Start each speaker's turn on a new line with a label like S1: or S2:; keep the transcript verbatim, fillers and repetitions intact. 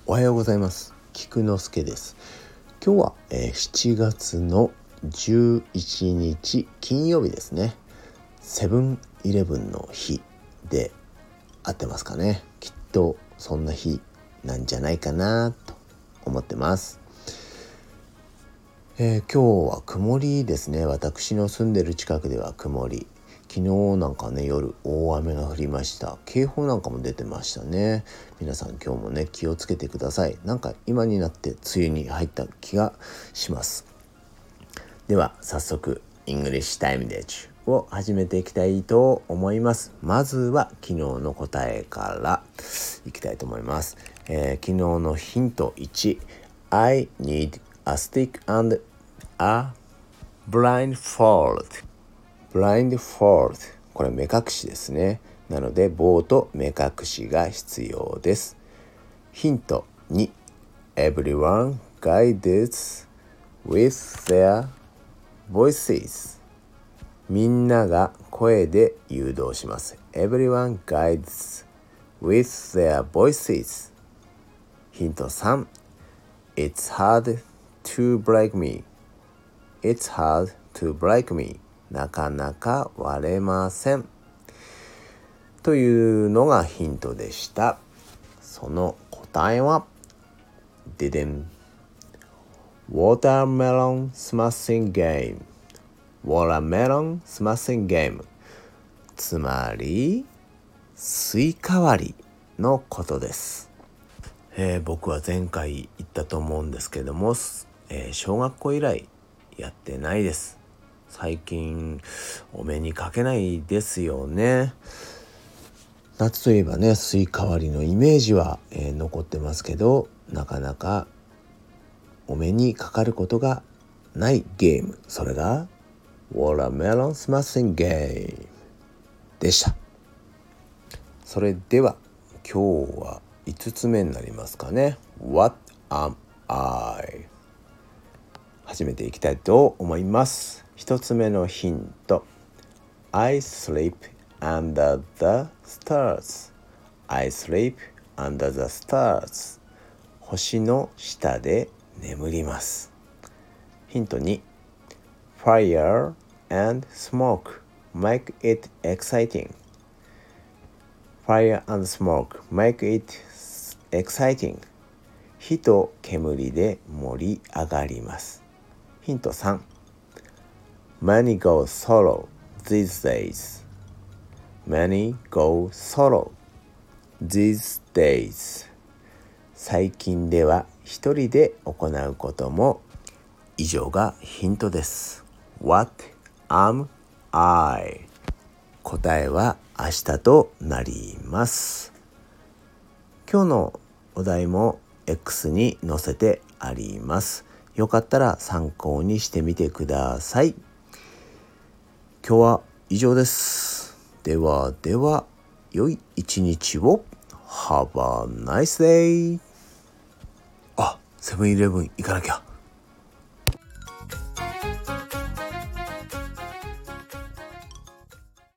S1: おはようございます。菊之助です。今日は、えー、しちがつのじゅういちにち金曜日ですね。セブンイレブンの日で合ってますかね。きっとそんな日なんじゃないかなと思ってます。えー、今日は曇りですね。私の住んでる近くでは曇り。昨日なんかね、夜大雨が降りました。警報なんかも出てましたね。皆さん今日もね、気をつけてください。なんか今になって梅雨に入った気がします。では早速イングリッシュタイムデーチを始めていきたいと思います。まずは昨日の答えからいきたいと思います。えー、昨日のヒントいち I need a stick and a blindfold blindfold これ目隠しですね。なので棒と目隠しが必要です。ヒントに Everyone guides with their voices みんなが声で誘導します。 Everyone guides with their voices ヒントさん It's hard to break me It's hard to break meなかなか割れませんというのがヒントでした。その答えは Didn't Watermelon Smashing Game Watermelon Smashing Game つまりスイカ割りのことです。えー、僕は前回言ったと思うんですけども、えー、小学校以来やってないです。最近お目にかけないですよね。夏といえばね、スイカ割りのイメージは、えー、残ってますけど、なかなかお目にかかることがないゲーム、それがウォーターメロンスマッシングゲームでした。それでは今日はいつつめになりますかね。 What am I 始めていきたいと思います。ひとつめのヒント I sleep under the stars I sleep under the stars 星の下で眠ります。ヒントに Fire and smoke make it exciting Fire and smoke make it exciting 火と煙で盛り上がります。ヒントさん Many go solo these days Many go solo these days 最近では一人で行うことも以上がヒントです。 What am I 答えは明日となります。今日のお題も X に載せてあります。よかったら参考にしてみてください。今日は以上です。ではでは良い一日を。Have a nice day。あ、セブンイレブン行かなきゃ。